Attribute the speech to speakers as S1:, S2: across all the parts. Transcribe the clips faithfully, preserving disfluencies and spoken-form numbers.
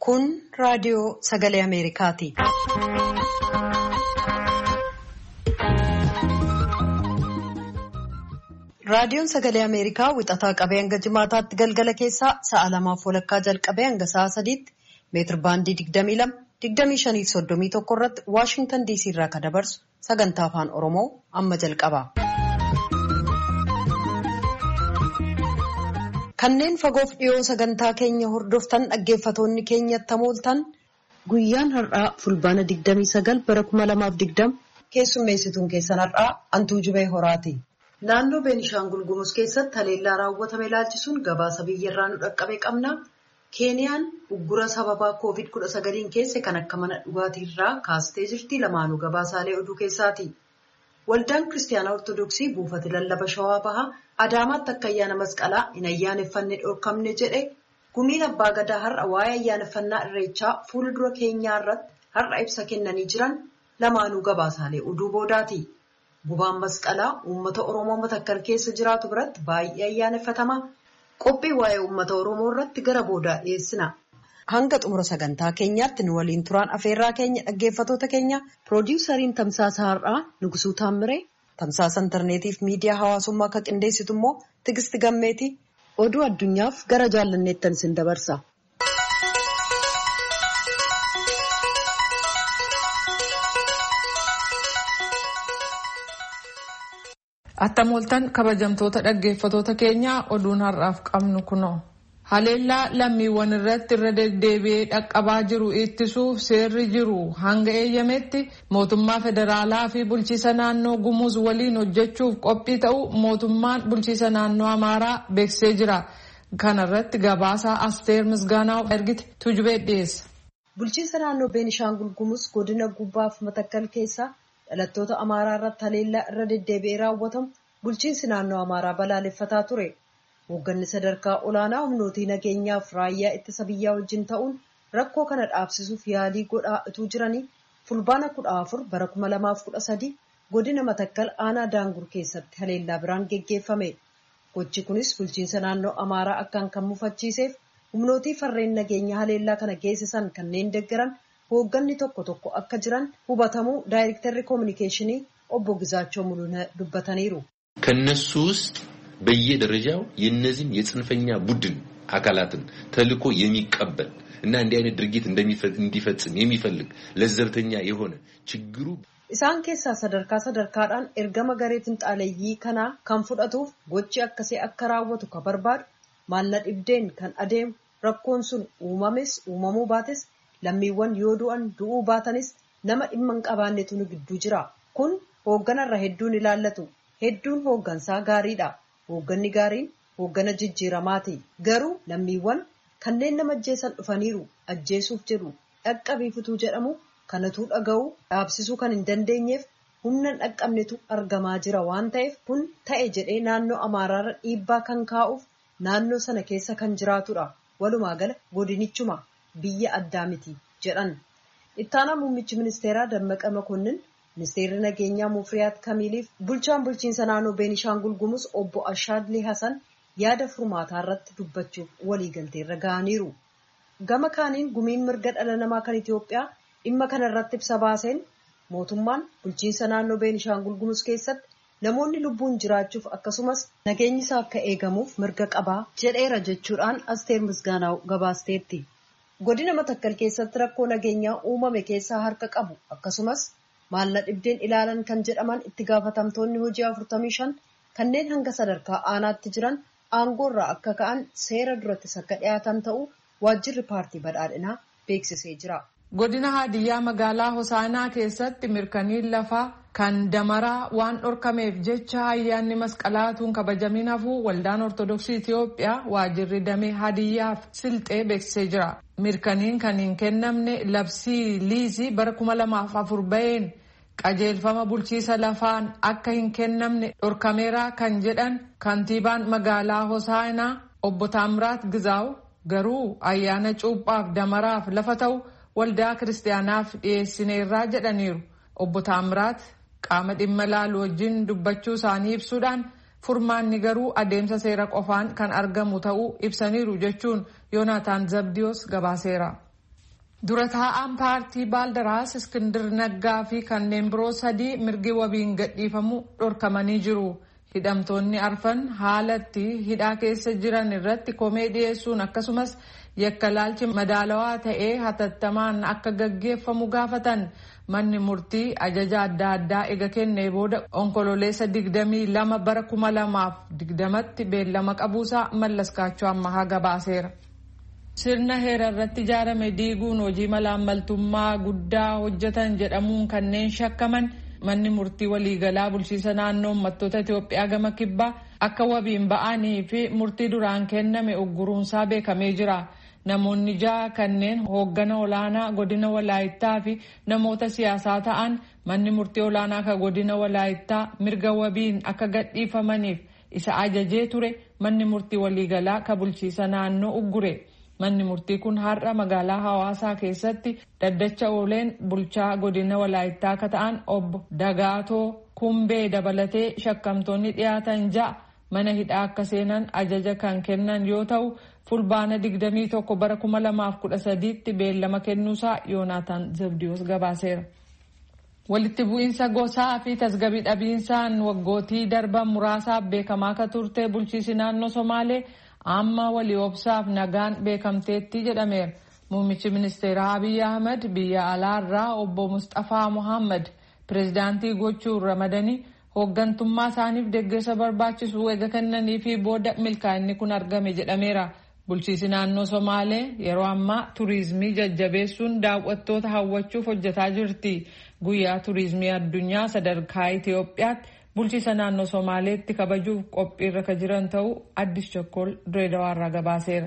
S1: Kun raadiyoo sagalee Ameerikaati. Raadiyoon sagalee Ameerikaa wixataa qabee hanga jimaataatti galgala keessaa sa'a lamaaf walakkaa jalqabee hanga sa'a sadiitti meetir baandii digdamii lama, digdamii shanii fi soddomii tokko irratti Waashingtan diisii irraa kan dabarsu sagantaa afaan Oromoo amma jalqaba. Kanneen fagoof dhiyoo sagantaa keenya hordoftan dhaggeeffatoonni keenyatti hamooltan guyyaan har'aa fulbaana digdamii sagal bara kuma lamaaf digdama keessummeessituun keessan har'aa Antuu Jubee Horaati. Naannoo Beenishaangul Gumuz keessatti haleellaa raawwatame ilaalchisuun gabaasa biyyarraa nu dhaqqabe qabna. Keeniyaan uggura sababaa koovid kudha sagaliin keesse kan akka mana dhugaatiirraa kaastee jirti. Lamaanuu gabaasaalee oduu keessaati. Waldaan Kiristaanaa Ortodoksii buufata lallaba Shawaa Bahaa Adaamaatti akka ayyaana masqalaa hin ayyaaneffanne dhorkamne jedhe. Gumiin abbaa gadaa har'a waa'ee ayyaaneffannaa irreechaa fuula dura keenyaa irratti har'a ibsa kennanii jiran. Lamaanuu gabaasaalee oduu boodaati. Gubaan masqalaa uummata Oromoo Matakkal keessa jiraatu biratti baay'ee ayyaaneffatama. Qophii waa'ee uummata Oromoo irratti gara boodaa dhiyeessina. Hanga xumura sagantaa keenyaatti nu waliin turaan afeerraa keenya dhaggeeffatoota keenya piroodiwusariin tamsaasa har'aa Nugusuu Taammiree, tamsaasa intarneetiif miidiyaa hawaasummaa akka qindeessitu immoo Tigisti Gammeeti. Oduu addunyaaf gara jaallanneettan isin dabarsa.
S2: Attamooltan kabajamtoota dhaggeeffatoota keenyaa oduun har'aaf qabnu kunoo. Haleellaa lammiiwwan irratti irra deddeebi'ee dhaqqabaa jiru ittisuuf seerri jiru hanga eeyyametti mootummaa federaalaa fi bulchiisa naannoo Gumuz waliin hojjechuuf qophii ta'u mootummaan bulchiisa naannoo Amaaraa beeksisee jira. Kana irratti gabaasaa Asteer Misgaanaa ergite Tujubee dhiyeessa.
S1: Bulchiisa naannoo Beenishaangul Gumuz godina Gubbaaf Matakkal keessa dhalattoota Amaaraa irratti haleellaa irra deddeebi'ee raawwatamu bulchiinsi naannoo Amaaraa balaaleffataa ture. Hoogganni sadarkaa olaanaa humnootii nageenyaaf raayyaa ittisa biyyaa wajjin ta'uun rakkoo kana dhaabsisuuf yaalii godhaa utuu jiranii fulbaana kudha afur bara kuma lamaaf kudha sadi godina Matakkal aanaa Daangur keessatti haleellaa biraan geggeeffame. Gochi kunis bulchiinsa naannoo Amaaraa akkaan kan mufachiiseef humnootii farreen nageenyaa haleellaa kana geessisan kanneen deeggaran hoogganni tokko tokko akka jiran hubatamuu daayirektarri koominikeeshinii obbo Gizaachoo Muluuna dubbataniiru.
S3: ከነሱ ውስጥ በየደረጃው የነዚህን የጽንፈኛ ቡድን አካላትን ተልኮ የሚቀበል እና እንዲህ አይነት ድርጊት እንዲፈጽም የሚፈልግ ለዘብተኛ የሆነ ችግሩ
S1: isaan keessaa sadarkaa sadarkaadhaan ergama gareetiin xaaleeyyii kana kan fudhatuuf gochi akkasii akka raawwatu ka barbaadu maalna dhibdeen kan adeemu rakkoon sun uumames uumamuu baates lammiiwwan yoo du'an du'uu baatanis nama dhimma hin qabaannetu nu gidduu jira. Kun hoogganarra hedduun ilaallatu. Hedduun hooggansaa gaariidha. Hoogganni gaariin hooggana jijjiiramaati. Garuu lammiiwwan kanneen nama ajjeesan dhufaniiru ajjeesuuf jedhu dhaqqabiifutuu jedhamu kanatuu dhaga'uu dhaabsisuu kan hin dandeenyeef humna dhaqqabnetu argamaa jira waan ta'eef kun ta'e jedhee naannoo Amaaraarra dhiibbaa kan kaa'uuf naannoo sana keessa kan jiraatudha. Walumaa gala godinichuma biyya addaa miti jedhan. Ittaanaa muummichi ministeeraa Dammaqa Makonnin, ministeerri nageenyaa Mufriyaat Kamiiliif bulchaan bulchiinsa naannoo Beenishaangul Gumuz obbo Ashaadlee Hasan yaada furmaataa irratti dubbachuuf waliigalteerra ga'aniiru. Gama kaaniin gumiin mirga dhala namaa kan Itoophiyaa dhimma kana irratti ibsa baaseen mootummaan bulchiinsa naannoo Beenishaangul Gumuz keessatti namoonni lubbuun jiraachuuf akkasumas nageenyi isaa akka eegamuuf mirga qabaa jedheera jechuudhaan Asteer Misgaanaa gabaasteetti. Godina Matakkal keessatti rakkoo nageenyaa uumame keessaa harka qabu akkasumas maalna dhibdeen ilaalan kan jedhaman itti gaafatamtoonni hojii afurtamii shan kanneen hanga sadarkaa aanaatti jiran aangoorraa akka ka'an seera durattis akka dhiyaatan ta'uu waajjirri paartii badhaadhinaa beeksisee jira.
S2: Godina Haadiyyaa magaalaa Hosaanaa keessatti mirkaniin lafaa kan damaraa waan dhorkameef jecha ayyaanni masqalaatuun kabajamin hafuu waldaan Ortodoksii Itiyoophiyaa waajjirri damee Haadiyyaaf silxee beeksisee jira. Mirkaniin kan hin kennamne labsii liizii bara kuma lamaaf afur baheen qajeelfama bulchiisa lafaan akka hin kennamne dhorkameera kan jedhan kantiibaan magaalaa Hosaanaa obbo Taamiraat Gizaaw garuu ayyaana cuuphaaf damaraaf lafa ta'u waldaa kiristaanaaf dhiyeessineerraa jedhaniiru. Obbo Taamiraat qaama dhimma laalu wajjin dubbachuu isaanii ibsuudhaan furmaanni garuu adeemsa seera qofaan kan argamu ta'uu ibsaniiru jechuun Yoonataan Zabdiyoos gabaaseera. Dura taa'aan paartii Baaldaraas Iskindir Naggaa fi kanneen biroo sadii mirgi wabiin gadhiifamuu dhorkamanii jiru. Hidhamtoonni arfan haalatti hidhaa keessa jiran irratti komee dhiyeessuun akkasumas yakkalaalchi madaalawaa ta'ee hatattamaan akka gaggeeffamu gaafatan. Manni murtii ajaja adda addaa ega kennee booda onkololeessa digdamii lama bara kuma lamaaf digdamatti beellama qabuusaa Mallaskaachoo ammahaa gabaaseera. Sirna heera irratti ijaarame diiguun hojii malaammaltummaa guddaa hojjetan jedhamuun kanneen shakkaman manni murtii waliigalaa bulchiisa naannoo uummattoota Itoophiyaa gama kibbaa akka wabiin ba'anii fi murtii duraan kenname ugguruunsaa beekamee jira. Namoonni ja'a kanneen hooggana olaanaa godina Walaayittaa fi namoota siyaasaa ta'an manni murtii olaanaa ka godina Walaayittaa mirga wabiin akka gadhiifamaniif isa ajajee ture manni murtii waliigalaa ka bulchiisa naannoo uggure. Manni murtii kun har'a magaalaa Hawaasaa keessatti daddacha ooleen bulchaa godina Walaayittaa ka ta'an obbo Dagaatoo Kumbee dabalatee shakkamtoonni dhiyaatan ja'a mana hidhaa akka seenan ajaja kan kennan yoo ta'u fulbaana digdamii tokko bara kuma lamaaf kudha sadiitti beellama kennuusaa Yoonaataan Zabdiyoos gabaaseera. Walitti bu'iinsa gosaa fi tasgabbii dhabiinsaan waggootii darban muraasaaf beekamaa ka turte bulchiisi naannoo Somaalee amma walii obsaaf nagaan beekamteetti jedhameera. Muummichi ministeeraa Abiy Ahmed biyya alaarraa obbo Mustafaa Muhammad pireezidaantii gochuun ramadanii hooggantummaa isaaniif deeggarsa barbaachisu eega kennanii fi booda milkaa'inni kun argame jedhameera. Bulchiisi naannoo Somaalee yeroo ammaa turizimii jajjabeessuun daawwattoota hawwachuuf hojjetaa jirti. Guyyaa turizimii addunyaa sadarkaa Itoophiyaatti bulchiisa naannoo Somaaleetti kabajuuf qophiirra ka jiran ta'uu Addis Chokkol Direedawaarraa gabaaseera.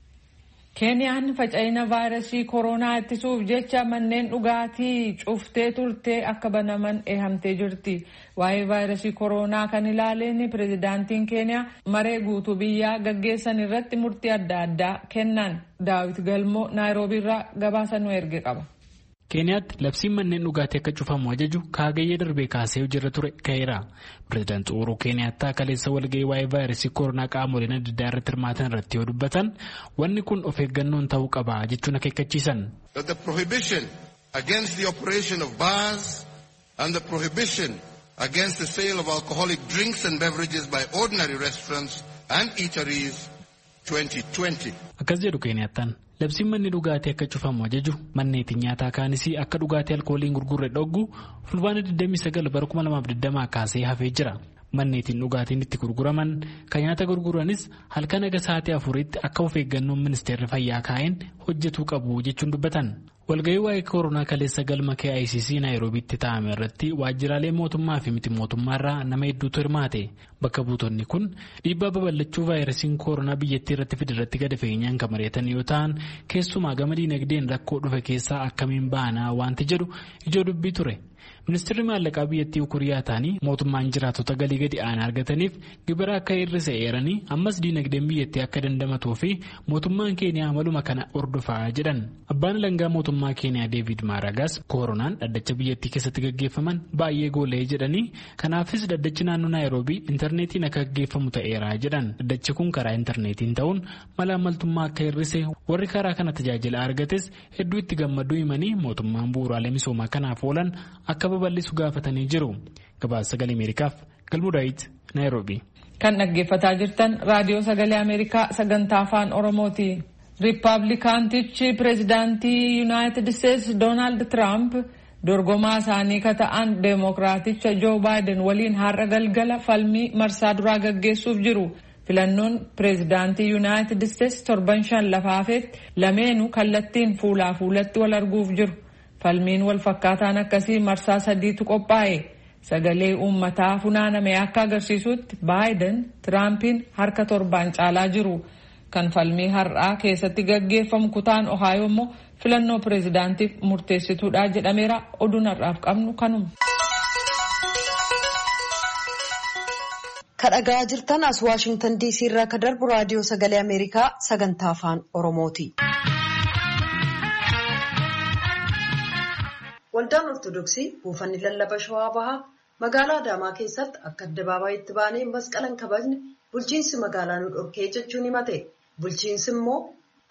S2: Keeniyaan faca'ina vaayirasii koronaa ittisuuf jecha manneen dhugaatii cuftee turtee akka banaman eehamtee jirti. Waa'ee vaayirasii koronaa kan ilaaleen pireezidaantiin Keeniyaa maree guutuu biyyaa gaggeessan irratti murtii adda addaa kennan. Daawit Galmoo Naayiroobiirraa gabaasa nu erge qaba.
S4: Keeniyaatti labsiin manneen dhugaatii akka cufamu ajaju kaagayyee darbee kaasee hojiirra ture ka'eera. Pireezidaanti Uhuru Keeniyaattaa kaleessa walga'ii waa'ee vaayirasii koronaa qaamoleen adda addaa irratti hirmaatan irratti yoo dubbatan wanni kun of eeggannoon ta'uu qaba jechuun akeekkachiisan.
S5: That the prohibition against the operation of bars and the prohibition against the sale of alcoholic drinks and beverages by ordinary restaurants and eateries twenty twenty.
S4: Akkas jedhu Keeniyaattaan. Labsiin manni dhugaatii akka cufamu ajaju manneetiin nyaataa kaanis akka dhugaatii alkooliin gurgurre dhoggu fulbaana digdamii sagal bara kuma lamaaf digdamaa kaasee hafee jira. Manneetiin dhugaatiin itti gurguraman kan nyaata gurguranis halkan aga sa'aatii afuritti akka of eeggannoon ministeerri fayyaa kaa'een hojjetuu qabu jechuun dubbatan. Walga'ii waa'ee koronaa kaleessa galma K I C C Naayiroobiitti taa'ame irratti waajjiraalee mootummaa fi miti mootummaarraa nama hedduutu hirmaate. Bakka buutonni kun dhiibbaa babal'achuu vaayirasiin koronaa biyyattii irratti fide irratti gadi fageenyaan kan mari'atan yoo ta'an keessumaa gama diinagdeen rakkoo dhufe keessaa akkamiin baanaa wanti jedhu ijoo dubbii ture. Ministeerri maallaqaa biyyattii ukuriyaa ta'anii mootummaan jiraatota galii gadi aanaa argataniif gibira akka hir'ise eeranii ammas diinagdeen biyyattii akka dandamatuu fi mootummaan Keeniyaa maluma kana hordofaa jedhan. Abbaan alangaa mootummaa Keeniyaa Deevid Maaragaas koronaan dhaddacha biyyattii keessatti gaggeeffaman baay'ee goolee jedhanii kanaafis dhaddachi naannoo Naayiroobii intarneetiin akka gaggeeffamu ta'eera jedhan. Dhaddachi kun karaa intarneetiin ta'uun malaammaltummaa akka hir'ise warri karaa kana tajaajila argates hedduu itti gammaduu himanii mootummaan bu'uuraalee misoomaa kanaaf oolan akka babal'isu gaafatanii jiru. Gabaasa sagalee Ameerikaaf Galmuu Daawit Naayiroobii.
S2: Kan dhaggeeffataa jirtan raadiyoo sagalee Ameerikaa sagantaa afaan Oromooti. Riippaabilikaantichi pireezidaantii Yuunaayitid Isteetsi Doonaald Tiraamp dorgomaa isaanii ka ta'an deemokiraaticha Joo Baayiden waliin har'a galgala falmii marsaa duraa gaggeessuuf jiru. Filannoon pireezidaantii Yuunaayitid Isteetsi torban shan lafaafetti lameenu kallattiin fuulaa fuulatti wal arguuf jiru. Falmiin wal fakkaataan akkasii marsaa sadiitu qophaa'e. Sagalee uummataa funaaname akka agarsiisutti Baayiden Tiraampiin harka torbaan caalaa jiru. Kan falmii har'aa keessatti gaggeeffamu kutaan Ohaayoo immoo filannoo pireezidaantiif murteessituudha jedhameera. Oduun har'aaf qabnu kanuma.
S1: Kadhagaa jirtan as Waashingtan D C irraa ka darbu raadiyoo sagalee Ameerikaa sagantaa afaan Oromooti. Waldaan Ortodoksii buufanni lallaba Shawaa Bahaa magaalaa Adaamaa keessatti akka addabaabayitti baanee masqalan kabajne bulchiinsi magaalaa nu dhorkee jechuun himate. Bulchiinsi immoo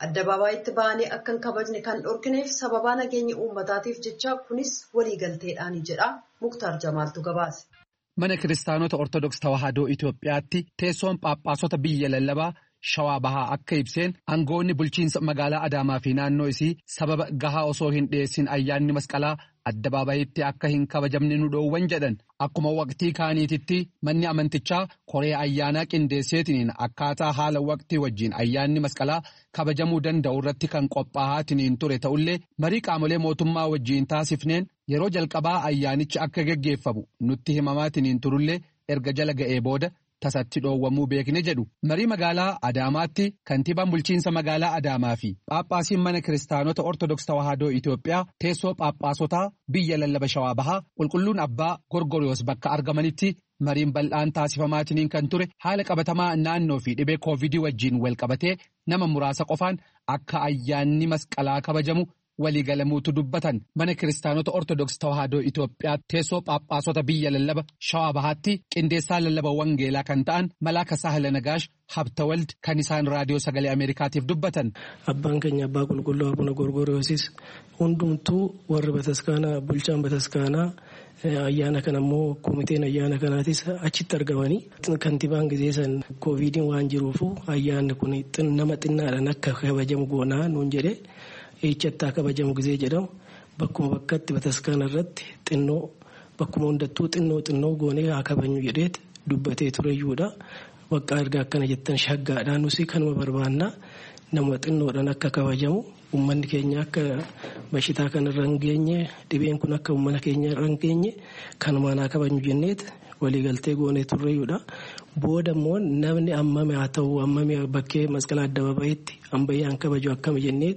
S1: Addabaabayitti ba'anii akka hin kabajne kan dhorkineef sababaa nageenya uummataatiif jecha kunis waliigalteedhaani jedha Muktaar Jamaaltu gabaase.
S6: Mana kiristaanota Ortodoks Tawaahidoo Itoophiyaatti teessoon Phaaphaasota biyya lallabaa Shawaa Bahaa akka ibseen aangoonni bulchiinsa magaalaa Adaamaa fi naannoo isii sababa gahaa osoo hin dhiyeessin ayyaanni masqalaa addabaabayitti akka hin kabajamne nu dhoowwan jedhan. Akkuma waqtii kaaniititti manni amantichaa koree ayyaanaa qindeesseetiniin akkaataa haala waqtii wajjin ayyaanni masqalaa kabajamuu danda'u irratti kan qophaa'aatiniin ture ta'ullee marii qaamolee mootummaa wajjin taasifneen yeroo jalqabaa ayyaanichi akka geggeeffamu nutti himamaatiniin turullee erga jala ga'ee booda tasatti dhoowwamuu beekne jedhu. Marii magaalaa Adaamaatti kantiibaan bulchiinsa magaalaa Adaamaa fi Phaaphaasiin mana kiristaanota Ortodoks Tawaahidoo Itoophiyaa teessoo Phaaphaasotaa biyya lallaba Shawaa Bahaa qulqulluun abbaa Gorgoriyoos bakka argamanitti mariin bal'aan taasifamaatiniin kan ture haala qabatamaa naannoo fi dhibee koovidii wajjin wal qabatee nama muraasa qofaan akka ayyaanni masqalaa kabajamu waliigalamuutu dubbatan. Mana kiristaanota Ortodoks Tawaahidoo Itoophiyaa teessoo Phaaphaasota biyya lallaba Shawaa Bahaatti qindeessaa lallaba wangeelaa kan ta'an Malaaka Saahila Nagaash Habtawald kan isaan raadiyoo sagalee Ameerikaatiif dubbatan.
S7: Abbaan keenya abbaa qulqulluu Abuna Gorgoriyoosis hundumtuu warri bataskaanaa bulchaan bataskaanaa ayyaana kana immoo komiteen ayyaana kanaatis achitti argamanii kantiibaan gizeessan koovidiin waan jiruufu ayyaanni kun nama xinnaadhaan akka kabajamu goonaa nuun jedhee. Eeccattaa kabajamu gizee jedhamu bakkuma bakkatti bataskaana irratti xinnoo bakkuma hundattuu xinnoo xinnoo goonee haa kabajnu jedheet dubbatee tureyyuudha. Bakka erga akkana jettan shaggaadhaan nusi kanuma barbaannaa nama xinnoodhaan akka kabajamu uummanni keenya akka bashitaa kanarra hin geenye dhibeen kun akka uummata keenya irra hin geenye kanumaan haa kabajnu jenneet waliigaltee goonee turreyyuudha. Booda immoo namni ammame haa ta'u ammame bakkee masqalaa addabaabayitti ambayyaan kabaju akkama jenneet.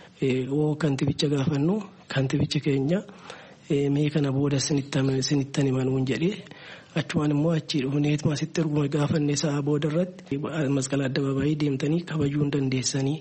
S7: Oo kantibicha gaafannu kantibichi keenya mee kana booda sinittan himanuun jedhee achumaan immoo achii dhufneet maasitti erguma gaafanne sa'a booda irratti masqalaa addabaabayii deemtanii kabajuu hin dandeessanii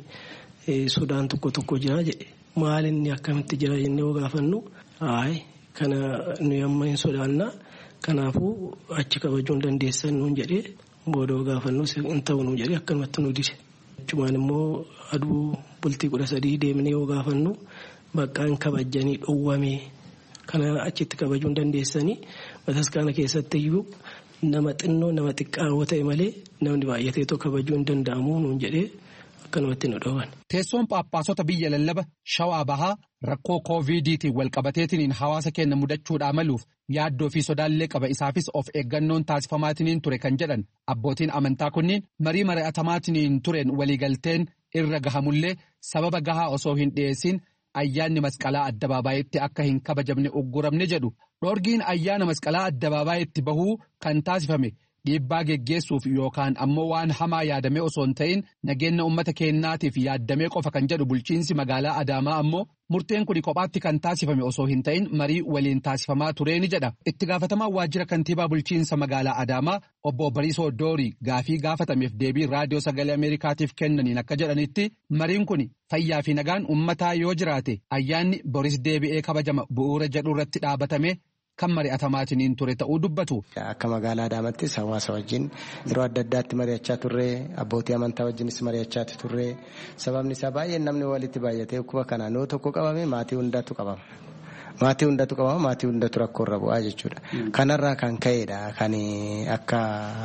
S7: sodaan tokko tokko jira jedhe maal inni akkamitti jira jennee yoo gaafannu haay kana nuyi amma hin sodaannaa kanaafuu achi kabajuu hin dandeessan nuun jedhee booda yoo gaafannu hin ta'u nuun jedhee akkanumatti nu dide. Achumaan immoo aduu bultii kudha sadii deemnee yoo gaafannu baqqaan kabajanii dhowwame kana achitti kabajuu hin dandeessanii bataskaana keessatti iyyuu nama xinnoo nama xiqqaawoo ta'e malee namni baay'atee tokko kabajuu hin danda'amu nuun jedhee akkanumatti nu dhowwan.
S6: Teessoon Phaaphaasota biyya lallaba Shawaa Bahaa rakkoo koovidiitiin wal qabateetiniin hawaasa keenya mudachuudhaa maluuf yaaddoo fi sodaallee qaba isaafis of eeggannoon taasifamaatiniin ture kan jedhan abbootiin amantaa kunniin marii mari'atamaatiniin tureen waliigalteen irra gahamullee sababa gahaa osoo hin dhiyeessin ayyaanni masqalaa addabaabayitti akka hin kabajamne ugguramne jedhu. Dhoorgiin ayyaana masqalaa addabaabayitti bahuu kan taasifame dhiibbaa geggeessuuf yookaan ammoo waan hamaa yaadamee osoo hin ta'in nageenya uummata keenyaatiif yaadamee qofa kan jedhu bulchiinsi magaalaa Adaamaa ammoo murteen kun kophaatti kan taasifame osoo hin ta'in marii waliin taasifamaa tureeni jedha. Itti gaafatamaa waajjira kantiibaa bulchiinsa magaalaa Adaamaa obbo Bariisoo Doorii gaafii gaafatameef deebii raadiyoo sagalee Ameerikaatiif kennaniin akka jedhanitti mariin kun fayyaa fi nagaan uummataa yoo jiraate ayyaanni boris deebi'ee kabajama bu'uura jedhu irratti dhaabatame. Kan mari'atamaatiniin ture ta'uu dubbatu.
S8: Akka magaalaa Adaamattis hawaasa wajjin yeroo adda addaatti mari'achaa turre abbootii amantaa wajjinis mari'achaa turre sababni isaa baay'een namni walitti baay'atee dhukkuba kanaan yoo tokko qabame maatii hundaatu qabama. Maatii hundatu qabama maatii hundatu rakkoo irra bu'aa jechuudha. Kanarraa kan ka'edha kan akka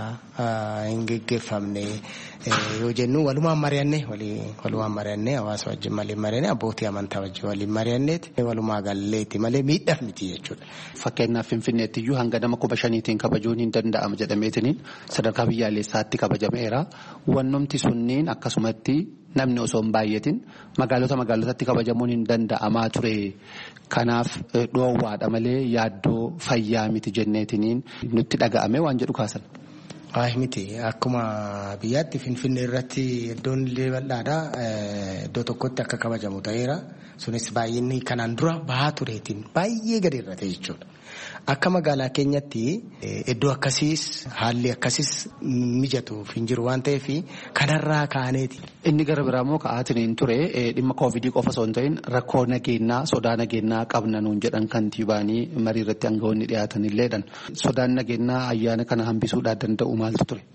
S8: hin geggeeffamne yoo jennu walumaan mari'anne walumaan mari'anne hawaasa wajjin malee mari'anne abbootii amantaa wajjin waliin mari'anneeti walumaa galleeti malee miidhaaf miti jechuudha.
S9: Fakkeenyaaf Finfinneetti iyyuu hanga nama kuma shaniitiin kabajuun hin danda'amu jedhameetiniin sadarkaa biyyaalessaatti kabajameera. Wannumti sunniin akkasumatti namni osoo hin baay'atin magaalota magaalotatti kabajamuun hin danda'amaa ture. Kanaaf dhoowwaadha malee yaaddoo fayyaa miti jenneetiniin nutti dhaga'ame waan jedhu kaasan.
S8: Ayi miti akkuma biyyaatti Finfinnee irratti iddoon illee bal'aadha iddoo tokkotti akka kabajamu ta'eera sunis baay'inni kanaan dura bahaa tureetiin baay'ee gadi irrate jechuudha. Akka magaalaa keenyatti iddoo akkasiis haalli akkasiis mijatuuf hin jiru waan ta'eef kanarraa kaaneeti.
S9: Inni gara biraa immoo ka'aatiin ture dhimma koovidii qofa osoo hin ta'in rakkoo nageenyaa sodaa nageenyaa qabna nuun jedhan kantiibaanii marii irratti aangawoonni dhiyaatan illeedhan. Sodaan nageenyaa ayyaana kana hambisuudhaan danda'u maaltu ture?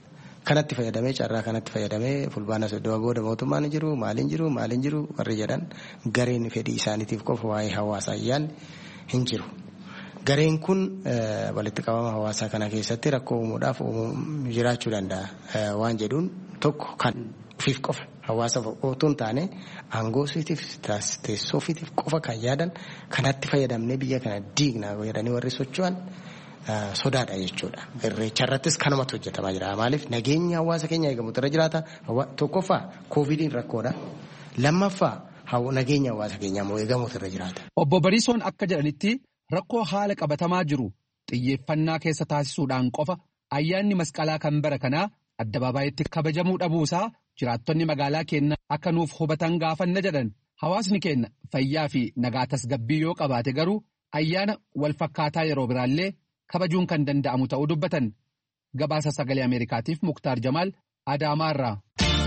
S8: kanatti fayyadamee carraa kanatti fayyadamee fulbaana soddoma booda mootummaan jiru maaliin jiru maaliin jiru warri jedhan gareen fedhii isaaniitiif qofa waa'ee hawaasaa ayyaan hin jiru. Gareen kun walitti qabama hawaasaa kana keessatti rakkoo uumuudhaaf jiraachuu danda'a waan jedhuun tokko kan ofiif qofa hawaasa otoo hin taane aangoo ofiitiif teessoo ofiitiif qofa kan yaadan kanatti fayyadamnee biyya kana diignaa jedhanii warri socho'an sodaadha jechuudha. Irreecha irrattis kanumatu hojjetamaa jira. Maaliif nageenya hawaasa keenya eegamuutu irra jiraata. Tokkoffaa koovidiin rakkoodha. Lammaffaa nageenya hawaasa keenyaa immoo eegamuutu irra jiraata.
S6: Obbo Bariisoon akka jedhanitti rakkoo haala qabatamaa jiru xiyyeeffannaa keessa taasisuudhaan qofa ayyaanni masqalaa kan bara kanaa addabaabaayyitti kabajamuu dhabuusaa jiraattonni magaalaa keenya akka nuuf hubatan gaafanna jedhan. Hawaasni keenya fayyaa fi nagaa tasgabbii yoo qabaate garuu ayyaana wal fakkaataa yeroo biraallee kabajuun kan danda'amu ta'uu dubbatan. Gabaasa sagalee Ameerikaatiif Muktaar Jamaal Adaamaarraa.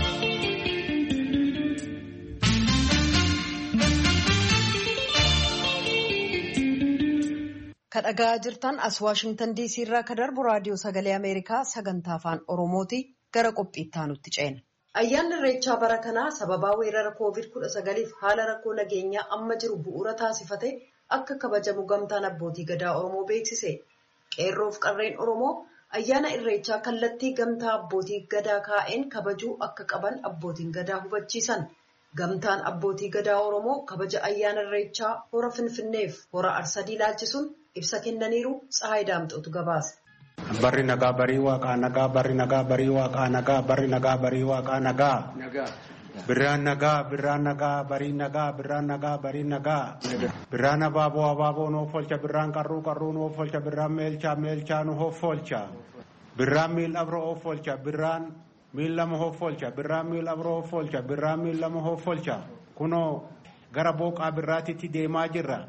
S1: Kadhagaa jirtan as Waashingtan diisii irraa ka darbu raadiyoo sagalee Ameerikaa sagantaa afaan Oromooti gara qophiitti aanutti ceena. Ayyaanni Irreechaa bara kanaa sababaa weerara koovid kudha sagaliif haala rakkoo nageenyaa amma jiru bu'uura taasifate akka kabajamu gamtaan abbootii gadaa Oromoo beeksise. Qeerroof qarreen Oromoo ayyaana Irreechaa kallattii gamtaa abbootii gadaa kaa'een kabajuu akka qaban abbootiin gadaa hubachiisan. Gamtaan abbootii gadaa Oromoo kabaja ayyaana Irreechaa hora Finfinneef hora Arsadii ilaalchisuun ibsa kennaniiru Tsahaay Daamxootu gabaasa.
S10: Barri nagaa barii waaqaa nagaa barri nagaa barii waaqaa nagaa barri nagaa barii waaqaa nagaa birraan nagaa birraan nagaa barii nagaa birraan nagaa barii nagaa birraan abaaboo abaaboo nuuf oolcha birraan qarruu qarruu nuuf oolcha birraan meelchaa meelchaa nuuf oolcha birraan miil abroo of oolcha birraan miil lama of oolcha birraan miil abroo of oolcha birraan miil lama of oolcha kunoo gara booqaa birraatitti deemaa jirra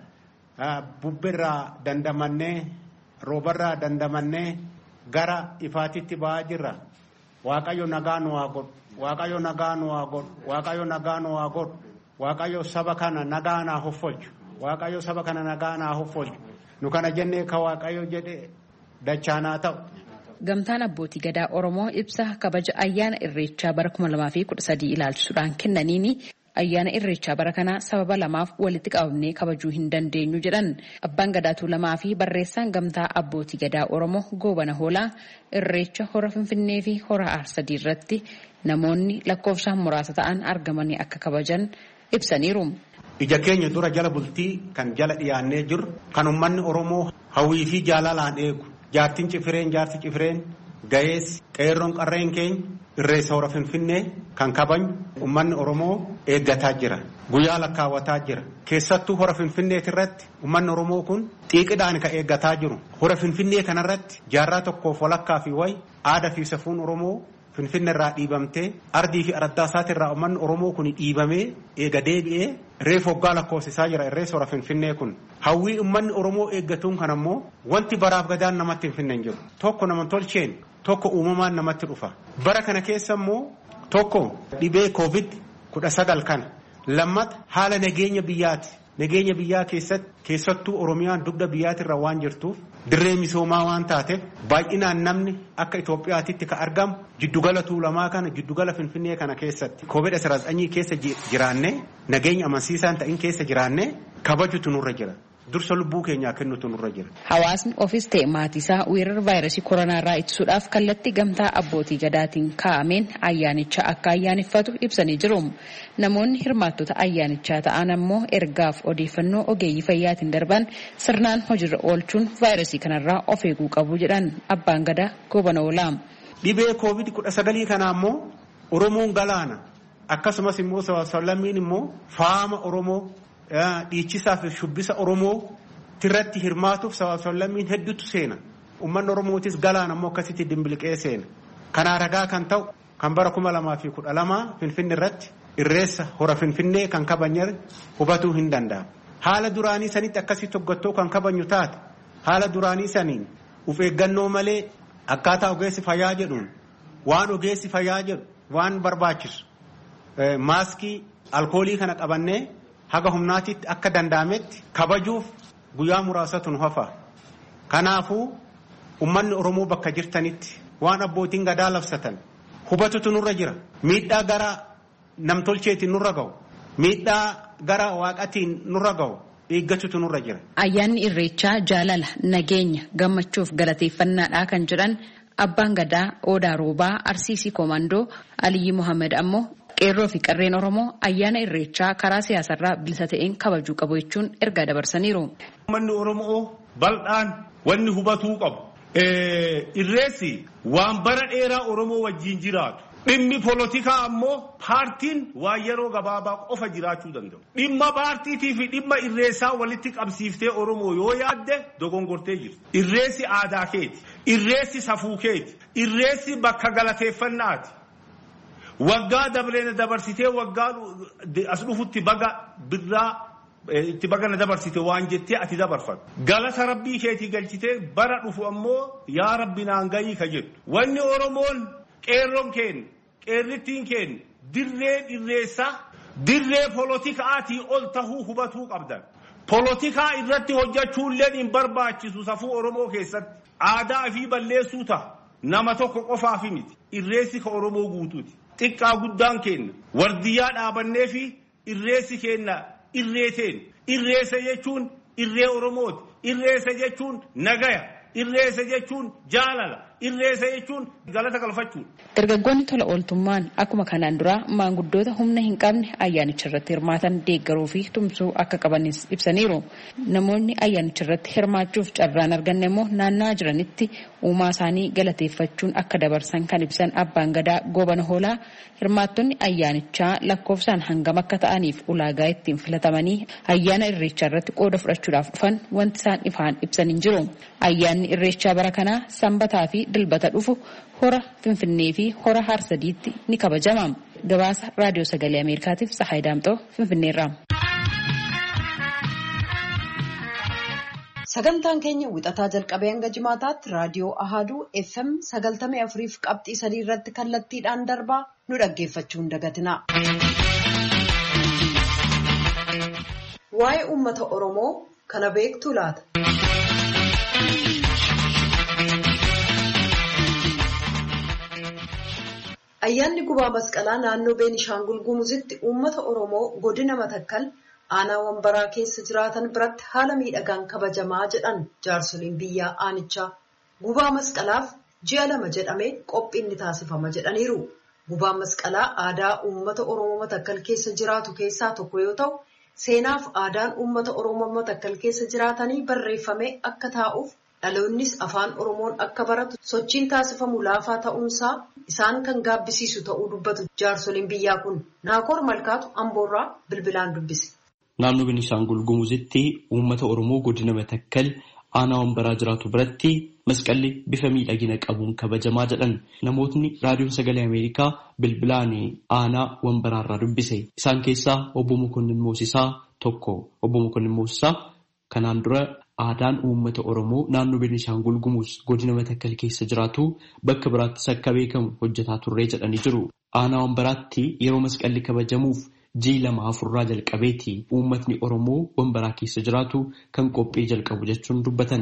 S10: bubbirraa dandamannee roobarraa dandamannee gara ifaatitti ba'aa jirra. Waaqayyo nagaa nu haa godhu. Waaqayyo nagaa nu haa godhu. Waaqayyo nagaa nu haa godhu. Waaqayyo saba kana nagaa naa hoffolchu. Waaqayyo saba kana nagaa naa hoffolchu. Nu kana jennee ka Waaqayyo jedhe dachaanaa ta'u.
S11: Gamtaan abbootii gadaa Oromoo ibsa kabaja ayyaana Irreechaa bara kuma lamaa fi kudha sadii ilaalchisuudhaan kennaniini ayyaana Irreechaa bara kanaa sababa lamaaf walitti qabamnee kabajuu hin dandeenyu jedhan. Abbaan gadaa Tuulamaa fi barreessaan gamtaa abbootii gadaa Oromoo Goobana Hoolaa Irreecha hora Finfinnee fi hora Arsadii irratti namoonni lakkoofsaan muraasa ta'an argamanii akka kabajan ibsaniiru.
S10: Ija keenya dura jala bultii kan jala dhiyaannee jiru kan uummanni Oromoo hawwii fi jaalalaan eegu. Jaartiin cifireen jaarsi cifireen gayeessi qeerroon qarreen keenya irreessa hora Finfinnee kan kabaju uummanni Oromoo eeggataa jira. Guyyaa lakkaawwataa jira. Keessattuu hora Finfinnee irratti uummanni Oromoo kun xiiqidhaan kan eeggataa jiru. Hora Finfinnee kanarratti jaarraa tokkoof walakkaa fi wayi aadaa fi safuun Oromoo Finfinnee irraa dhiibamtee ardii fi araddaa isaati irraa uummanni Oromoo kun dhiibamee eega deebi'ee reefu waggaa lakkoofsisaa jira irreessa hora Finfinnee kun. Hawwii uummanni Oromoo eeggatuun kan ammoo wanti baraaf gadaan namatti hin finne jiru. Tokko nama tolcheen tokko uumamaan namatti dhufa. Bara kana keessa immoo tokko dhibee koovid kudha sagal kana lammata haala nageenya biyyaati. Nageenya biyyaa keessatti keessattuu Oromiyaan dugda biyyaatirra waan jirtuuf dirree misoomaa waan taateef baay'inaan namni akka Itoophiyaatitti ka argamu jiddugala Tuulamaa kana jiddugala Finfinnee kana keessatti koovid kudha sagal keessa jiraannee nageenya amansiisaan ta'in keessa jiraannee kabajutu nurra jira. Dursa lubbuu keenyaa kennutu nurra jira.
S11: Hawaasni ofis ta'e maatiisaa weerara vaayirasii koronaa irraa ittisuudhaaf kallattii gamtaa abbootii gadaatiin kaa'ameen ayyaanicha akka ayyaaneffatu ibsanii jiru. Namoonni hirmaattota ayyaanichaa ta'an ammoo ergaaf odeeffannoo ogeeyyii fayyaatiin darban sirnaan hojiirra oolchuun vaayirasii kanarraa of eeguu qabu jedhan abbaan gadaa Goobana Hoolaa.
S10: Dhibee koovid kudha sagalii kana ammoo Oromoon galaana akkasumas immoo sablammiin immoo faama Oromoo. Dhiichisaa fi shubbisa Oromoo irratti hirmaatuuf sablammiin hedduutu seena. Uummanni Oromootis galaan ammoo akkasitti dimbiliqee seena. Kanaa ragaa kan ta'u kan bara kuma lamaa fi kudha lamaa Finfinnee irratti irreessa hora Finfinnee kan kabajne hubatuu hin danda'amu. Haala duraanii sanitti akkasitti hoggattoo kan kabajnu taate haala duraanii saniin uf eeggannoo malee akkaataa ogeessi fayyaa jedhuun waan ogeessi fayyaa jedhu waan barbaachisu maaskii alkoolii kana qabannee. Haga humnaatitti akka danda'ametti kabajuuf guyyaa muraasatu nu hafa. Kanaafuu uummanni Oromoo bakka jirtanitti waan abbootiin gadaa labsatan hubatutu nurra jira. Miidhaa gara namtolcheetiin nurra ga'u. Miidhaa gara waaqatiin nurra ga'u. Eeggatutu nurra jira.
S11: Ayyaanni Irreechaa jaalala, nageenya, gammachuuf galateeffannaadha kan jedhan Abbaan Gadaa Odaa Roobaa Arsiisii Koomandoo Aliyyi Muhammad ammoo qeerroo fi qarreen Oromoo ayyaana Irreechaa karaa siyaasarraa bilisa ta'een kabajuu qabu jechuun ergaa dabarsaniiru.
S12: Uummanni Oromoo bal'aan wanni hubatuu qabu. Irreessi waan bara dheeraa Oromoo wajjin jiraatu. Dhimmi polotikaa ammoo paartiin waan yeroo gabaabaa qofa jiraachuu danda'u. Dhimma paartiitii fi dhimma irreessaa walitti qabsiiftee Oromoo yoo yaadde dogongortee jirti. Irreessi aadaa keeti. Irreessi safuu keeti. Irreessi bakka galateeffannaati. Waggaa dabreena dabarsitee waggaa as dhufutti baga birraa itti bagana dabarsite waan jettee ati dabarfatu. Galata rabbii keetii galchitee bara dhufu ammoo yaa rabbi naan gahii ka jettu. Wanni Oromoon qeerroon keenya qeerrittiin keenya dirree irreessaa dirree polotikaatii ol tahuu hubatuu qabdan. Polotikaa irratti hojjechuullee hin barbaachisu safuu Oromoo keessatti. Aadaa fi balleessuu ta'a. Nama tokko qofaaf miti. Irreessi ka Oromoo guutuuti. Xiqqaa guddaan keenya wardiyyaa dhaabannee fi irreessi keenya irreeteen. Irreessa jechuun irree Oromooti. Irreessa jechuun nagaya. Irreessa jechuun jaalala. Irreessa jechuun galata galfachuu.
S11: Dargaggoonni tola ooltummaan akkuma kanaan dura maanguddoota humna hin qabne ayyaanicha irratti hirmaatan deeggaruu fi tumsuu akka qabanis ibsaniiru. Namoonni ayyaanicha irratti hirmaachuuf carraan arganne immoo naannaa jiranitti uumaa isaanii galateeffachuun akka dabarsan kan ibsan Abbaan Gadaa Goobana Hoolaa hirmaattonni ayyaanichaa lakkoofsaan hangam akka ta'aniif ulaagaa ittiin filatamanii ayyaana Irreechaa irratti qooda fudhachuudhaaf dhufan wanti isaan ifaan ibsan hin jiru. Ayyaanni Irreechaa bara kanaa Sanbataa fi Dilbata dhufu hora Finfinnee fi hora Harsadiitti ni kabajama. Gabaasa Raadiyoo Sagalee Ameerikaatiif Tsahaay Daamxoo Finfinneerraa.
S1: Sagantaan keenya wixataa jalqabee hanga jimaataatti raadiyoo Ahaduu F M sagaltamii afuriif qabxii sadii irratti kallattiidhaan darbaa nu dhaggeeffachuu hin dagatinaa. Waa'ee uummata Oromoo kana beektu laata? Ayyaanni gubaa masqalaa naannoo Beenishaangul Gumuzitti uummata Oromoo godina Matakkal aanaa Wambaraa keessa jiraatan biratti haala miidhagaan kabajamaa jedhan jaarsoliin biyyaa aanichaa. Gubaa masqalaaf ji'a lama jedhamee qophiin ni taasifama jedhaniiru. Gubaa masqalaa aadaa uummata Oromoo Matakkal keessa jiraatu keessaa tokko yoo ta'u, seenaaf aadaan uummata Oromoo Matakkal keessa jiraatanii barreeffamee akka taa'uuf dhaloonnis afaan Oromoon akka baratu sochiin taasifamu laafaa ta'uunsaa isaan kan gaabbisiisu ta'uu dubbatu jaarsoliin biyyaa kun. Naakoor Malkaatu Amboorraa bilbilaan dubbise.
S13: Naannoo Beenishaangul Gumuzitti uummata Oromoo godina Matakkal aanaa Wambaraa jiraatu biratti masqalli bifa miidhagina qabuun kabajamaa jedhan namootni raadiyoon sagalee Ameerikaa bilbilaan aanaa Wambaraarraa dubbise. Isaan keessaa obbo Mokonnin Moosisaa tokko. Obbo Mokonnin Moosisaa kanaan dura aadaan uummata Oromoo naannoo Beenishaangul Gumuz godina Matakkal keessa jiraatu bakka biraattis akka beekamu hojjetaa turree jedhanii jiru. Aanaa Wambaraatti yeroo masqalli kabajamuuf ji'a lama afurraa jalqabeeti uummatni Oromoo Wambaraa keessa jiraatu kan qophii jalqabu jechuun dubbatan.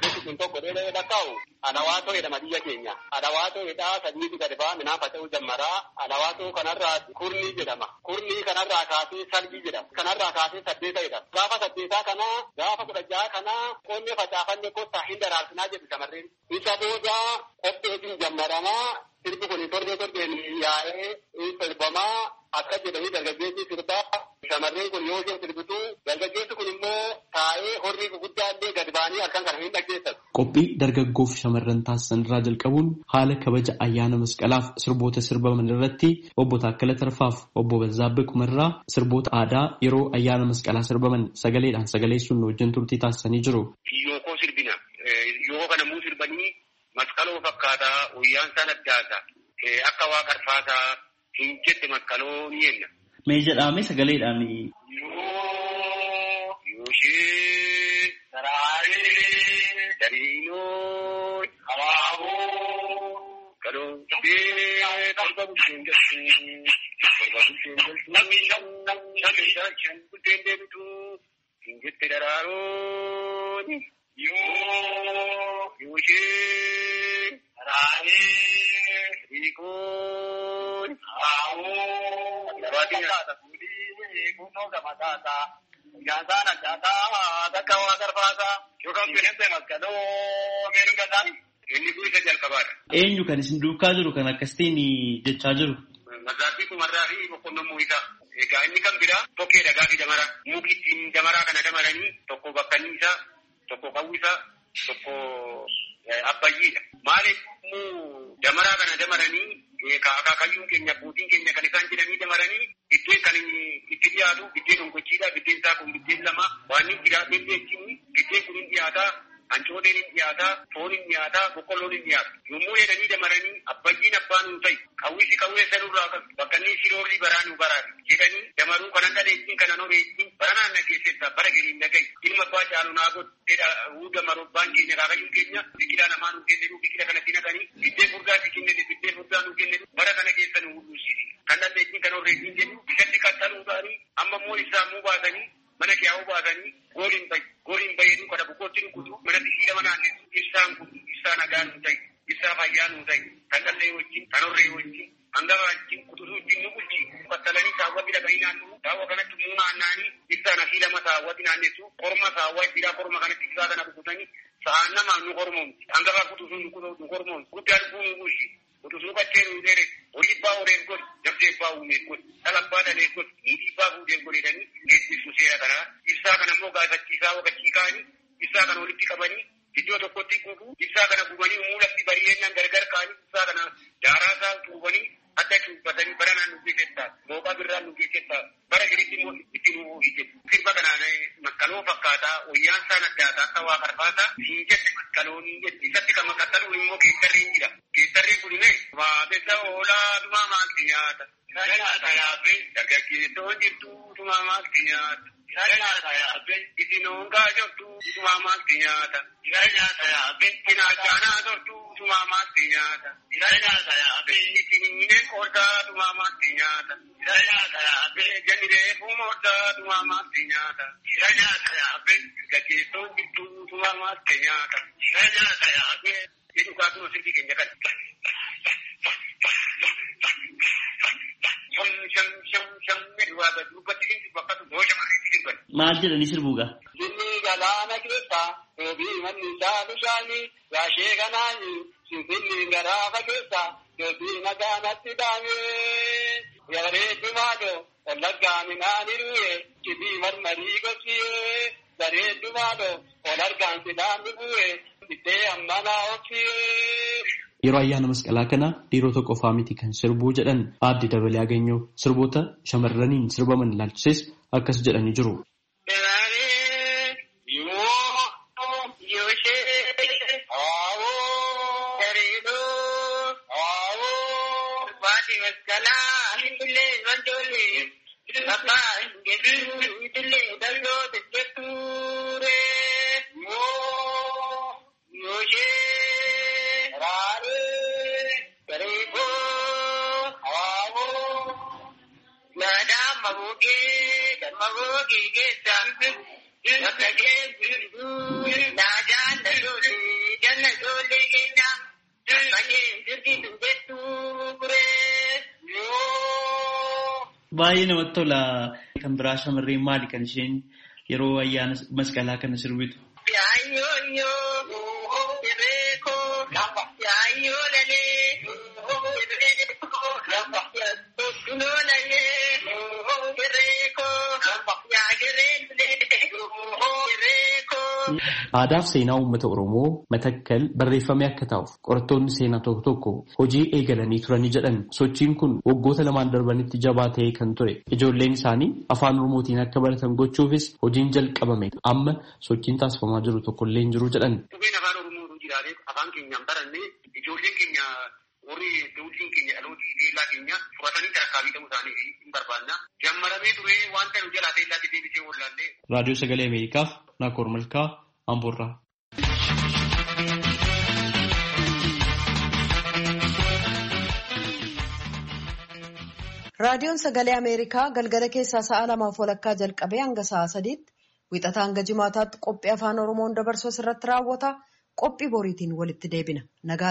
S14: Alawaatoo jedhama biyya keenya. Alawaatoo jedhaa sadiitu gadi ba'a midhaan faca'uu jammaraa. Alawaatoo kanarraa kurnii jedhama. Kurnii kanarraa kaasee salbii jedhama. Kanarraa kaasee saddeeta jedhama. Gaafa saddeetaa kanaa gaafa kudha ja'a kanaa qonni facaafanne kottaa hin daraarsinaa jedhu shamarreen. Isa booda qopheetiin jammaramaa sirbi kun torbee torbeen yaa'ee sirbamaa akka jedhanii dargaggeessi sirbaa. Shamarreen kun yoo isheen sirbitu dargaggeessi kun immoo taa'ee horii guguddaa illee gadi ba'anii halkan kana hin dhaggeessatu.
S13: Qophii dargaggoof shamarran taasisan irraa jalqabuun haala kabaja ayyaana masqalaaf sirboota sirbaman irratti obbo Taakkala Tarfaaf obbo Bazzaabbee Kumarraa sirboota aadaa yeroo ayyaana masqalaa sirbaman sagaleedhaan sagaleessuun wajjin turtii taasisanii jiru.
S14: Yookoo sirbina. Yoo kana muu sirbanii masqaloo fakkaataa guyyaan isaan addaata. Akka waa qarfaataa hin jette masqaloo ni jenna.
S13: Mee jedhame sagaleedhaan.
S14: Yoo yooshee saraaree dariinoo hawaaboo galoo dee torba bulcheen galchuu torba bulcheen galchuu namni shan namni shan shan bulcheen deebitu hin jette daraarooni yoo yooshee saraaree kun aawoo gabaatti nyaata fuudhii kunnoo gamataata nyaataan addaata bakka waa garbaata yookaan bineensa maskaloo meeshaa gataan inni kun isa jalqabaadha.
S13: Eenyu kan isin duukaa jiru kan akkasiin jechaa jiru?
S14: Mazaatii kumarraa fi boqqolloo muuyisaa. Egaa inni kan biraa tokkee dhagaa fi damaraa. Muki ittiin damaraa kana damaranii tokko bakkanni isaa, tokko qawwi isaa, tokko abbayyiidha. Maaliif damaraa kana damaranii akaakayyuun keenya abbootiin keenya kan isaan jedhanii damaranii biddeen kan itti dhiyaatu biddeen ongochiidha. Biddeen isaa kun biddeen lama waan inni jiraatee jechuun biddeen kun hin dhiyaataa. Ancooteen hin dhiyaataa, foon hin dhiyaataa, boqqolloon hin dhiyaatu. Yommuu jedhanii damaranii abbayyiin abbaan nu ta'i. Qawwisi qawwee sanurraa qabu. Bakka inni siroorri baraa nu baraati. Jedhanii damaruu kanan dhaleettiin kanan horeettiin bara naan nageesseessa bara galiin nagayi. Ilma abbaa caalu naa godheedha. Huu damaruu abbaan keenya kaakayyuun keenya biqilaa namaa nu kennu biqila kanatti naqanii biddeen furdaa fi kennedhe biddeen furdaa nu kennu bara kana keessa nu hudhuusisi. Kan dhaleettiin kan horeettiin jennu isatti qaxxaluu ta'anii amma immoo ibsaa muu baasanii mana kiyaa'uu baasanii gooliin bayi. Gooliin bayeeduu kana bukkootti nu kutu manatti siidama naannessu ibsaan kun ibsaa nagaa nu ta'i ibsaa fayyaa nu ta'i kan dhallee wajjin kan horree wajjin hangama wajjin kutusuu wajjin nu bulchi battalanii saawwatti dhaqanii naannoo saawwa kanatti muu naannaanii ibsaan asii lama saawwatti naannessu korma saawwa ibsaa korma kanatti ibsaa kana kukutanii sa'aan namaa nu kormoomti hangafaa kutusuu nu kormoomti guddaan kuu nu bulchi kutusuu qaccee nu dheere horii abbaa horeef godhi dabdee abbaa uumeef godhi dhala abbaa dhaleef godhi niitii abbaa fuudheef godhedhanii geessisu seera kanaa ibsaa kana immoo gaafachiisaa waqachii kaanii ibsaa kana walitti qabanii iddoo tokkotti gubuu ibsaa kana gubanii muulatti bari'eenyaan gargar kaanii ibsaa kana daaraa isaa tuubanii adda cuubbatanii bara naan nu geessettaa mooqaa birraan nu geessettaa bara giritti immoo itti nu hojjetu. Sirba kanaan maskaloo fakkaataa wayyaan isaan addaataa akka waa karfaataa siin jette maskaloonii jette isatti kan makkattalu immoo keessarreen jira. Keessarreen kun immoo waabessa oolaa dhumaa maalti nyaata. Isa nyaata yaabbee dargaggeessoon jirtu dhumaa maalti nyaata. Isa nyaata yaabbee isin hongaa jirtu dhumaa maalti nyaata. Isa nyaata yaabbee cinaachaanaa jirtu dhumaa maalti nyaata. Isa nyaata yaabbee isin mineen qoortaa dhumaa maalti nyaata. Isa nyaata yaabbee janniree fuumoodhaa dhumaa maalti nyaata. Isa nyaata yaabbee dargaggeessoon jirtu dhumaa maalti nyaata. Isa nyaata yaabbee jedhu kaasuma sirbii keenya kan.
S13: Maal jedhanii sirbuugaa?
S14: Jinni galaana keessa doobii manni isaa bishaanii gaashee kanaanii sinfinni garaafa keessa doobii nagaanatti dhaamee bareeddumaadho wallaggaa minaani dhuye cidii marmarii gochiyee bareeddumaadho wal argaan sidaanni bu'e ittee ammanaa oksiyee.
S13: Yeroo ayyaana masqalaa kana dhiirota qofaa miti kan sirbuu jedhan aadde Dabalee Aganyoo sirboota shamarraniin sirbaman ilaalchises akkas jedhanii jiru. Baay'ee namatti tola. Kan biraa shamarreen maali kan isheen yeroo ayyaana masqalaa kana sirbitu? Aadaa fi seenaa uummata Oromoo Matakkal barreeffamee akka taa'uuf qorattoonni seenaa tokko tokko hojii eegalanii turanii jedhan sochiin kun waggoota lamaan darbanitti jabaa ta'ee kan ture. Ijoolleen isaanii afaan Oromootiin akka baratan gochuufis hojiin jalqabame. Amma sochiin taasifamaa jiru tokkollee hin jiru jedhan.
S14: Dhugeen afaan Oromoo jiraatee afaan keenyaan barannee ijoolleen keenya warri duudhiin keenya dhalootii beellaa keenya fudhatanii tarkaanfii ta'uu isaanii hin barbaanna. Jammaramee ture waan ta'e nu jalaa beellaa deebisee wallaallee.
S13: Raadiyoo Sagalee Ameerikaaf Naakoor Malkaa Amboorraa.
S1: Raadiyoon Sagalee Ameerikaa galgala keessaa sa'a lamaaf walakkaa jalqabee hanga sa'a sadiitti wixataa hanga jimaataatti qophii afaan Oromoon dabarsu irratti raawwata. Qophii boriitiin walitti deebina.